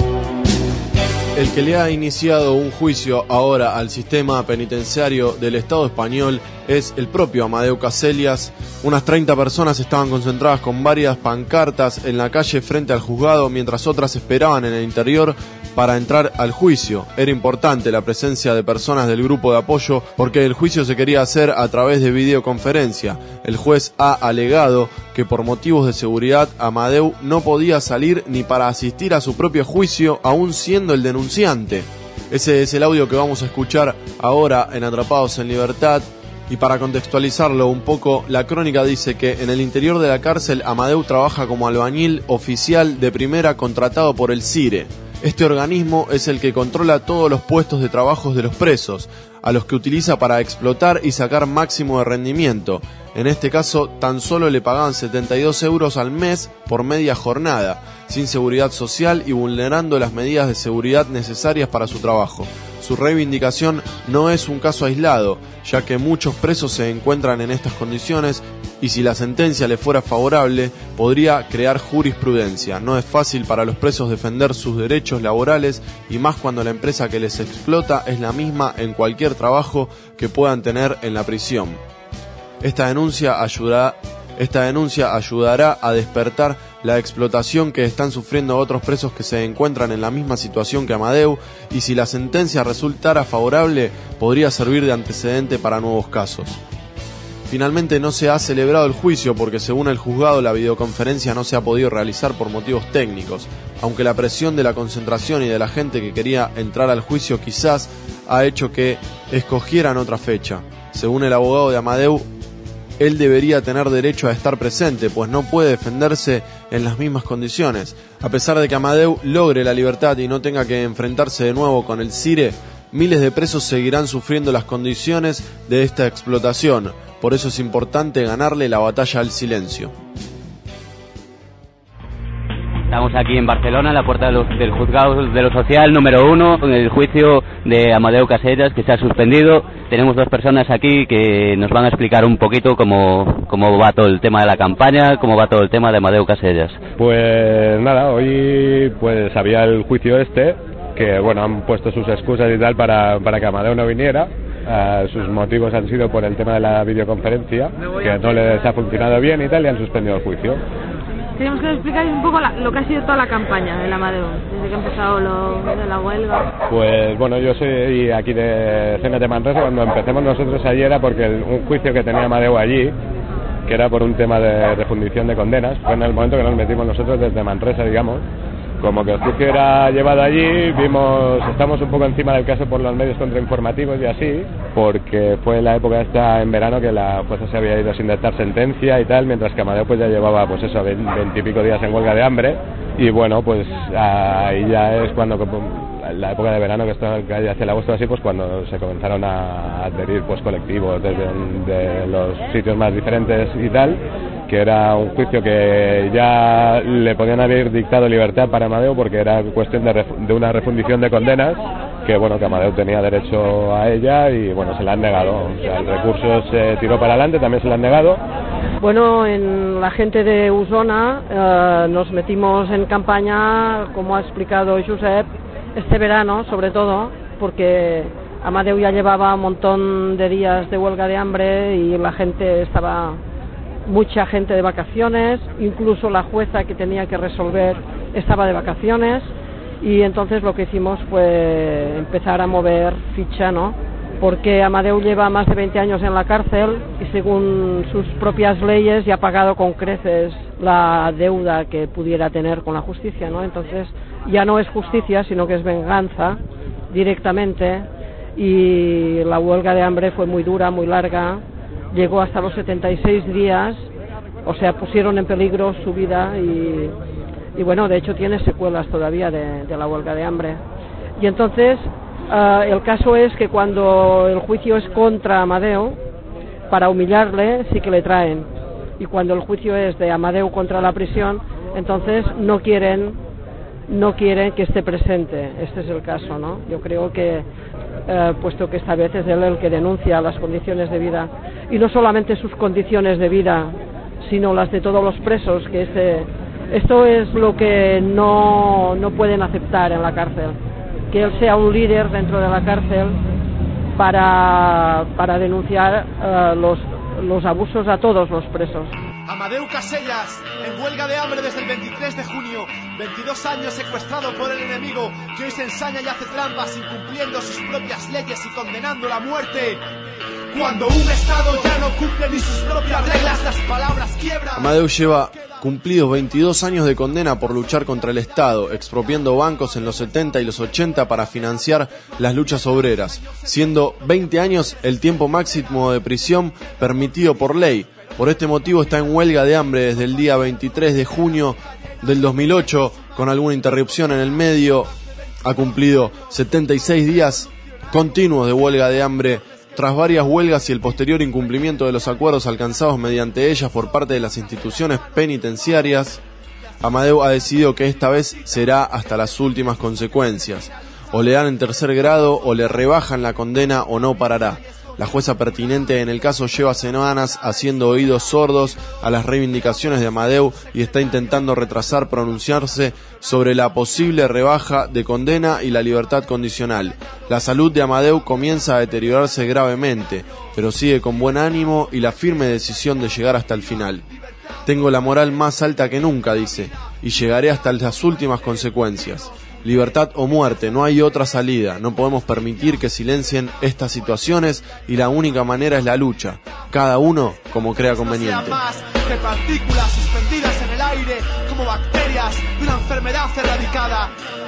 El que le ha iniciado un juicio ahora al sistema penitenciario del Estado español es el propio Amadeu Caselias. Unas treinta personas estaban concentradas con varias pancartas en la calle frente al juzgado, mientras otras esperaban en el interior para entrar al juicio. Era importante la presencia de personas del grupo de apoyo porque el juicio se quería hacer a través de videoconferencia. El juez ha alegado que por motivos de seguridad Amadeu no podía salir ni para asistir a su propio juicio, aún siendo el denunciante. Ese es el audio que vamos a escuchar ahora en Atrapados en Libertad. Y para contextualizarlo un poco, la crónica dice que en el interior de la cárcel Amadeu trabaja como albañil oficial de primera contratado por el CIRE. Este organismo es el que controla todos los puestos de trabajo de los presos, a los que utiliza para explotar y sacar máximo de rendimiento. En este caso, tan solo le pagaban setenta y dos euros al mes por media jornada, sin seguridad social y vulnerando las medidas de seguridad necesarias para su trabajo. Su reivindicación no es un caso aislado, ya que muchos presos se encuentran en estas condiciones y si la sentencia le fuera favorable, podría crear jurisprudencia. No es fácil para los presos defender sus derechos laborales y más cuando la empresa que les explota es la misma en cualquier trabajo que puedan tener en la prisión. Esta denuncia ayudará, esta denuncia ayudará a despertar la explotación que están sufriendo otros presos que se encuentran en la misma situación que Amadeu, y si la sentencia resultara favorable, podría servir de antecedente para nuevos casos. Finalmente no se ha celebrado el juicio porque según el juzgado la videoconferencia no se ha podido realizar por motivos técnicos, aunque la presión de la concentración y de la gente que quería entrar al juicio quizás ha hecho que escogieran otra fecha. Según el abogado de Amadeu, él debería tener derecho a estar presente, pues no puede defenderse en las mismas condiciones. A pesar de que Amadeu logre la libertad y no tenga que enfrentarse de nuevo con el CIRE, miles de presos seguirán sufriendo las condiciones de esta explotación. Por eso es importante ganarle la batalla al silencio. Estamos aquí en Barcelona, en la puerta de los, del juzgado de lo social número uno, en el juicio de Amadeu Caselias, que se ha suspendido. Tenemos dos personas aquí que nos van a explicar un poquito cómo, cómo va todo el tema de la campaña, cómo va todo el tema de Amadeu Caselias. Pues nada, hoy pues había el juicio este, que bueno, han puesto sus excusas y tal para, para que Amadeu no viniera. Uh, sus motivos han sido por el tema de la videoconferencia, que no les ha funcionado bien y tal, y han suspendido el juicio. Tenemos que explicar un poco la, lo que ha sido toda la campaña del Amadeu, desde que ha empezado lo de la huelga. Pues bueno, yo soy aquí de C N T Manresa. Cuando empecemos nosotros allí era porque el, un juicio que tenía Amadeu allí, que era por un tema de refundición de condenas, fue en el momento que nos metimos nosotros desde Manresa, digamos. Como que el juicio era llevado allí, vimos, estamos un poco encima del caso por los medios contrainformativos y así, porque fue la época esta en verano que la jueza se había ido sin dictar sentencia y tal, mientras que Amadeu pues ya llevaba pues eso, veintipico días en huelga de hambre, y bueno, pues ahí ya es cuando, la época de verano que está hacia el agosto así, pues cuando se comenzaron a adherir pues colectivos desde de los sitios más diferentes y tal, que era un juicio que ya le podían haber dictado libertad para Amadeu porque era cuestión de, de una refundición de condenas, que bueno, que Amadeu tenía derecho a ella y bueno, se la han negado. O sea, el recurso se tiró para adelante, también se la han negado. Bueno, en la gente de Usona eh, nos metimos en campaña, como ha explicado Josep, este verano sobre todo, porque Amadeu ya llevaba un montón de días de huelga de hambre y la gente estaba... mucha gente de vacaciones, incluso la jueza que tenía que resolver estaba de vacaciones, y entonces lo que hicimos fue empezar a mover ficha, ¿no? Porque Amadeu lleva más de veinte años en la cárcel y según sus propias leyes ya ha pagado con creces la deuda que pudiera tener con la justicia, ¿no? Entonces ya no es justicia, sino que es venganza directamente, y la huelga de hambre fue muy dura, muy larga. Llegó hasta los setenta y seis días, o sea, pusieron en peligro su vida y, y bueno, de hecho tiene secuelas todavía de, de la huelga de hambre. Y entonces, uh, el caso es que cuando el juicio es contra Amadeu, para humillarle sí que le traen. Y cuando el juicio es de Amadeu contra la prisión, entonces no quieren, no quieren que esté presente. Este es el caso, ¿no? Yo creo que, eh, puesto que esta vez es él el que denuncia las condiciones de vida, y no solamente sus condiciones de vida, sino las de todos los presos, que este, esto es lo que no, no pueden aceptar en la cárcel, que él sea un líder dentro de la cárcel para, para denunciar uh, los, los abusos a todos los presos. Amadeu Casellas, en huelga de hambre desde el veintitrés de junio, veintidós años secuestrado por el enemigo, que hoy se ensaña y hace trampas, incumpliendo sus propias leyes y condenando la muerte. Cuando un Estado ya no cumple ni sus propias reglas, las palabras quiebran. Amadeu lleva cumplidos veintidós años de condena por luchar contra el Estado, expropiando bancos en los setenta y los ochenta para financiar las luchas obreras, siendo veinte años el tiempo máximo de prisión permitido por ley. Por este motivo está en huelga de hambre desde el día veintitrés de junio del dos mil ocho, con alguna interrupción en el medio. Ha cumplido setenta y seis días continuos de huelga de hambre, tras varias huelgas y el posterior incumplimiento de los acuerdos alcanzados mediante ellas por parte de las instituciones penitenciarias. Amadeu ha decidido que esta vez será hasta las últimas consecuencias. O le dan en tercer grado, o le rebajan la condena, o no parará. La jueza pertinente en el caso lleva semanas haciendo oídos sordos a las reivindicaciones de Amadeu y está intentando retrasar pronunciarse sobre la posible rebaja de condena y la libertad condicional. La salud de Amadeu comienza a deteriorarse gravemente, pero sigue con buen ánimo y la firme decisión de llegar hasta el final. Tengo la moral más alta que nunca, dice, y llegaré hasta las últimas consecuencias. Libertad o muerte, no hay otra salida. No podemos permitir que silencien estas situaciones y la única manera es la lucha, cada uno como crea conveniente. No más que partículas suspendidas en el aire como bacterias de una enfermedad erradicada.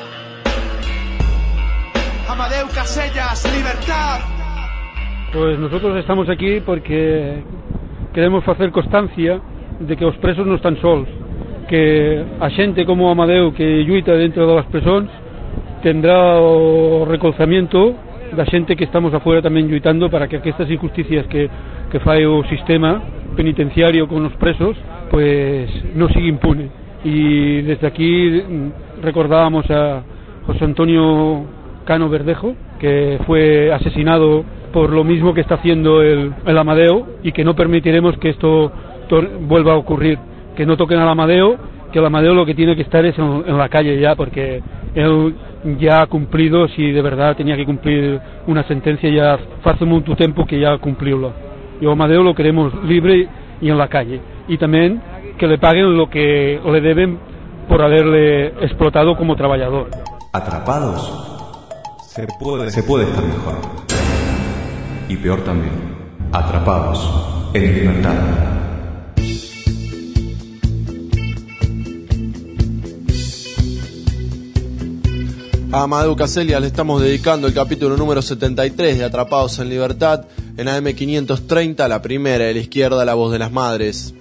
Amadeu Casellas, libertad. Pues nosotros estamos aquí porque queremos hacer constancia de que os presos no están solos, que a xente como Amadeu que lluita dentro das prisóns tendrá o recolzamiento da xente que estamos afuera tamén lluitando para que aquestas injusticias que, que fai o sistema penitenciario con os presos pues non siga impune. Y desde aquí recordábamos a José Antonio Cano Verdejo, que fue asesinado por lo mismo que está haciendo el, el Amadeu, y que no permitiremos que esto vuelva a ocurrir, que no toquen al Amadeu, que el Amadeu lo que tiene que estar es en, en la calle ya, porque él ya ha cumplido, si de verdad tenía que cumplir una sentencia, ya hace mucho tiempo que ya cumplió. Y a Amadeu lo queremos libre y en la calle, y también que le paguen lo que le deben por haberle explotado como trabajador. Atrapados, se puede, se puede estar mejor, y peor también, atrapados en libertad. A Amadeu Casellas le estamos dedicando el capítulo número setenta y tres de Atrapados en Libertad en A M quinientos treinta, la primera de la izquierda, La Voz de las Madres.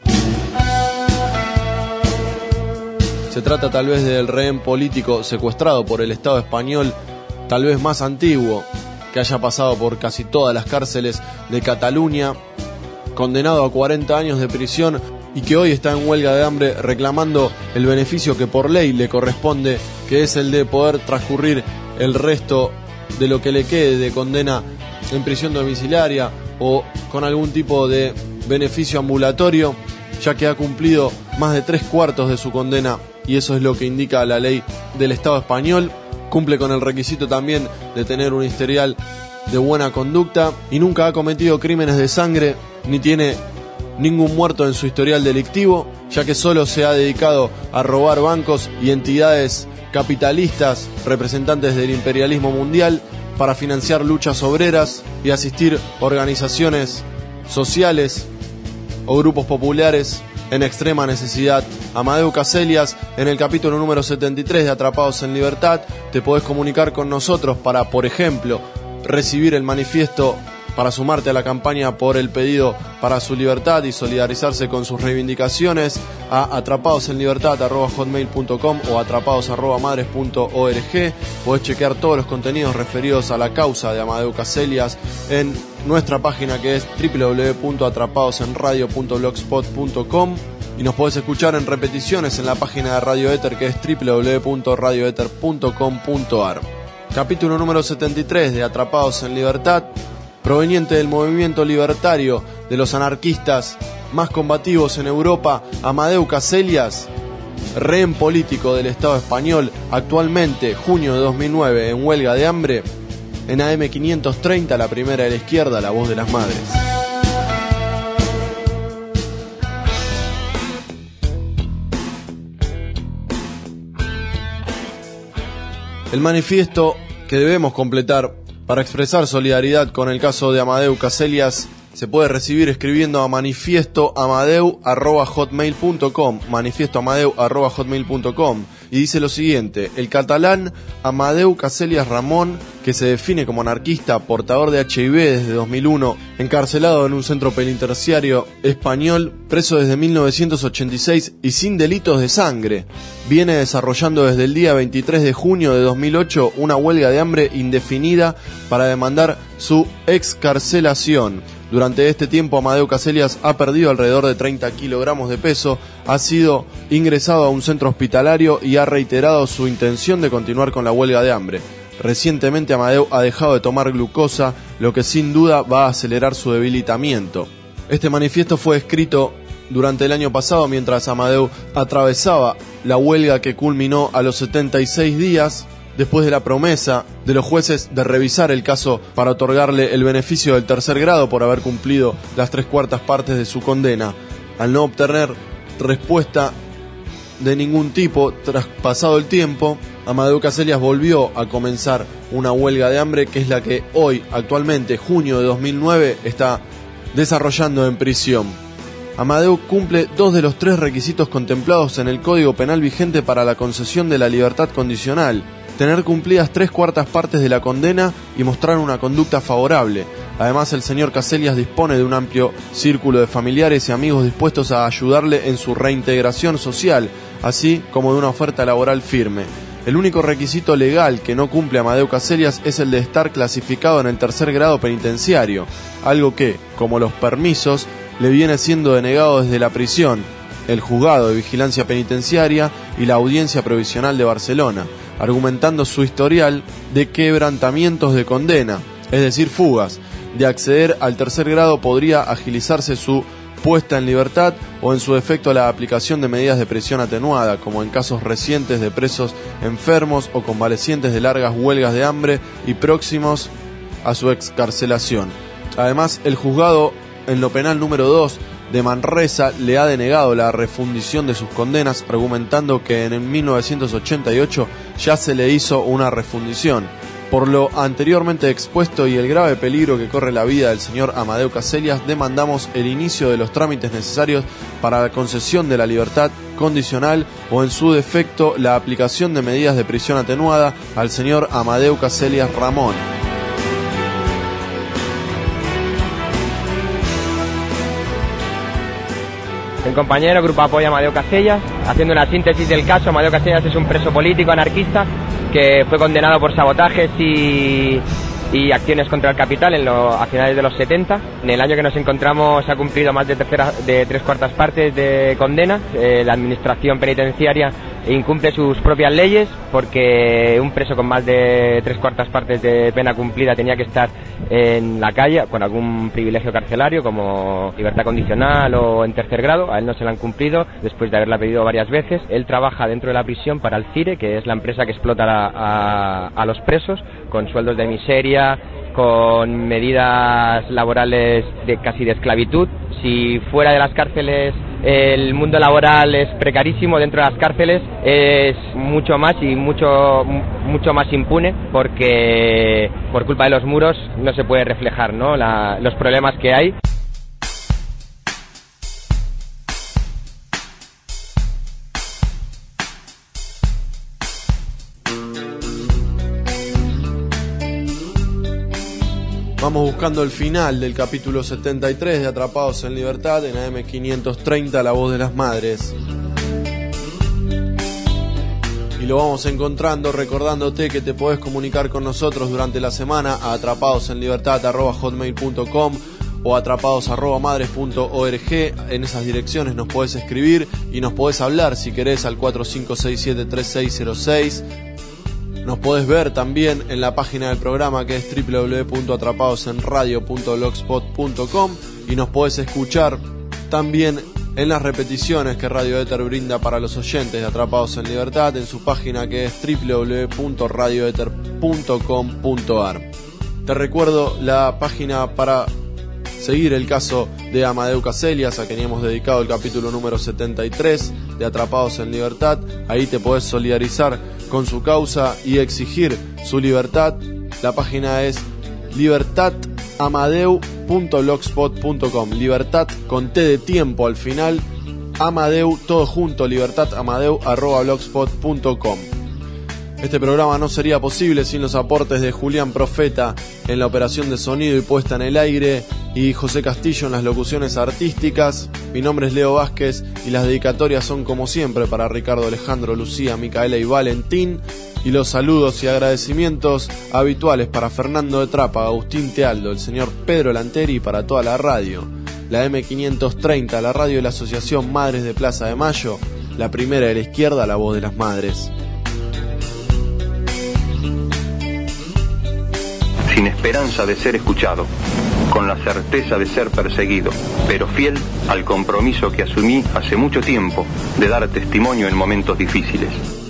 Se trata tal vez del rehén político secuestrado por el Estado español, tal vez más antiguo, que haya pasado por casi todas las cárceles de Cataluña, condenado a cuarenta años de prisión y que hoy está en huelga de hambre reclamando el beneficio que por ley le corresponde, que es el de poder transcurrir el resto de lo que le quede de condena en prisión domiciliaria o con algún tipo de beneficio ambulatorio, ya que ha cumplido más de tres cuartos de su condena, y eso es lo que indica la ley del Estado español. Cumple con el requisito también de tener un historial de buena conducta y nunca ha cometido crímenes de sangre, ni tiene ningún muerto en su historial delictivo, ya que solo se ha dedicado a robar bancos y entidades capitalistas, representantes del imperialismo mundial, para financiar luchas obreras y asistir organizaciones sociales o grupos populares en extrema necesidad. Amadeu Casellas, en el capítulo número setenta y tres de Atrapados en Libertad, te podés comunicar con nosotros para, por ejemplo, recibir el manifiesto para sumarte a la campaña por el pedido para su libertad y solidarizarse con sus reivindicaciones a atrapadosenlibertad arroba hotmail punto com o atrapados arroba madres punto org. Podés chequear todos los contenidos referidos a la causa de Amadeu Casellas en nuestra página, que es doble u doble u doble u punto atrapadosenradio punto blogspot punto com, y nos podés escuchar en repeticiones en la página de Radio Éter, que es doble u doble u doble u punto radio éter punto com punto a r. Capítulo número setenta y tres de Atrapados en Libertad, proveniente del movimiento libertario de los anarquistas más combativos en Europa, Amadeu Casellas, rehén político del Estado español, actualmente, junio de dos mil nueve, en huelga de hambre. En A M quinientos treinta, la primera de la izquierda, la voz de las madres. El manifiesto que debemos completar para expresar solidaridad con el caso de Amadeu Casellas se puede recibir escribiendo a manifiestoamadeu arroba hotmail punto com, manifiestoamadeu arroba hotmail punto com, y dice lo siguiente: el catalán Amadeu Casellas Ramón, que se define como anarquista, portador de H I V desde dos mil uno, encarcelado en un centro penitenciario español, preso desde mil novecientos ochenta y seis y sin delitos de sangre, viene desarrollando desde el día veintitrés de junio de dos mil ocho una huelga de hambre indefinida para demandar su excarcelación. Durante este tiempo, Amadeu Casellas ha perdido alrededor de treinta kilogramos de peso, ha sido ingresado a un centro hospitalario y ha reiterado su intención de continuar con la huelga de hambre. Recientemente, Amadeu ha dejado de tomar glucosa, lo que sin duda va a acelerar su debilitamiento. Este manifiesto fue escrito durante el año pasado, mientras Amadeu atravesaba la huelga que culminó a los setenta y seis días, después de la promesa de los jueces de revisar el caso para otorgarle el beneficio del tercer grado por haber cumplido las tres cuartas partes de su condena. Al no obtener respuesta de ningún tipo, tras pasado el tiempo, Amadeu Casellas volvió a comenzar una huelga de hambre, que es la que hoy, actualmente, junio de dos mil nueve, está desarrollando en prisión. Amadeu cumple dos de los tres requisitos contemplados en el Código Penal vigente para la concesión de la libertad condicional: tener cumplidas tres cuartas partes de la condena y mostrar una conducta favorable. Además, el señor Casellas dispone de un amplio círculo de familiares y amigos dispuestos a ayudarle en su reintegración social, así como de una oferta laboral firme. El único requisito legal que no cumple Amadeu Casellas es el de estar clasificado en el tercer grado penitenciario, algo que, como los permisos, le viene siendo denegado desde la prisión, el Juzgado de Vigilancia Penitenciaria y la Audiencia Provisional de Barcelona, argumentando su historial de quebrantamientos de condena, es decir, fugas. De acceder al tercer grado podría agilizarse su puesta en libertad o, en su defecto, la aplicación de medidas de prisión atenuada, como en casos recientes de presos enfermos o convalecientes de largas huelgas de hambre y próximos a su excarcelación. Además, el juzgado en lo penal número dos de Manresa le ha denegado la refundición de sus condenas, argumentando que en mil novecientos ochenta y ocho ya se le hizo una refundición. Por lo anteriormente expuesto y el grave peligro que corre la vida del señor Amadeu Casellas, demandamos el inicio de los trámites necesarios para la concesión de la libertad condicional o, en su defecto, la aplicación de medidas de prisión atenuada al señor Amadeu Casellas Ramón. Mi compañero, Grupo Apoyo Amadeu Casellas. Haciendo una síntesis del caso, Amadeu Casellas es un preso político anarquista que fue condenado por sabotajes y, y acciones contra el capital en lo, a finales de los setenta. En el año que nos encontramos ha cumplido más de, tercera, de tres cuartas partes de condena. Eh, la administración penitenciaria incumple sus propias leyes, porque un preso con más de tres cuartas partes de pena cumplida tenía que estar en la calle con algún privilegio carcelario como libertad condicional o en tercer grado. A él no se lo han cumplido después de haberla pedido varias veces. Él trabaja dentro de la prisión para el CIRE, que es la empresa que explota a, a, a los presos, con sueldos de miseria, con medidas laborales de casi de esclavitud. Si fuera de las cárceles el mundo laboral es precarísimo, dentro de las cárceles es mucho más y mucho mucho más impune, porque por culpa de los muros no se puede reflejar, ¿no?, la, los problemas que hay. Estamos buscando el final del capítulo setenta y tres de Atrapados en Libertad en A M quinientos treinta, La Voz de las Madres. Y lo vamos encontrando recordándote que te podés comunicar con nosotros durante la semana a atrapadosenlibertad arroba hotmail punto com o atrapados arroba madres punto org. En esas direcciones nos podés escribir y nos podés hablar si querés al cuatro cinco seis siete tres seis cero seis. Nos podés ver también en la página del programa, que es doble u doble u doble u punto atrapadosenradio punto blogspot punto com, y nos podés escuchar también en las repeticiones que Radio Éter brinda para los oyentes de Atrapados en Libertad en su página, que es doble u doble u doble u punto radio éter punto com punto a r. Te recuerdo la página para seguir el caso de Amadeu Caselias, a quien hemos dedicado el capítulo número setenta y tres de Atrapados en Libertad. Ahí te podés solidarizar con su causa y exigir su libertad. La página es libertad amadeu punto blogspot punto com, libertad con T de tiempo al final, Amadeu, todo junto, libertad amadeu arroba blogspot punto com. Este programa no sería posible sin los aportes de Julián Profeta en la operación de sonido y puesta en el aire, y José Castillo en las locuciones artísticas. Mi nombre es Leo Vázquez y las dedicatorias son, como siempre, para Ricardo, Alejandro, Lucía, Micaela y Valentín, y los saludos y agradecimientos habituales para Fernando de Trapa, Agustín Tealdo, el señor Pedro Lanteri, y para toda la radio, la M quinientos treinta, la radio de la Asociación Madres de Plaza de Mayo, la primera de la izquierda, La Voz de las Madres. Sin esperanza de ser escuchado, con la certeza de ser perseguido, pero fiel al compromiso que asumí hace mucho tiempo de dar testimonio en momentos difíciles.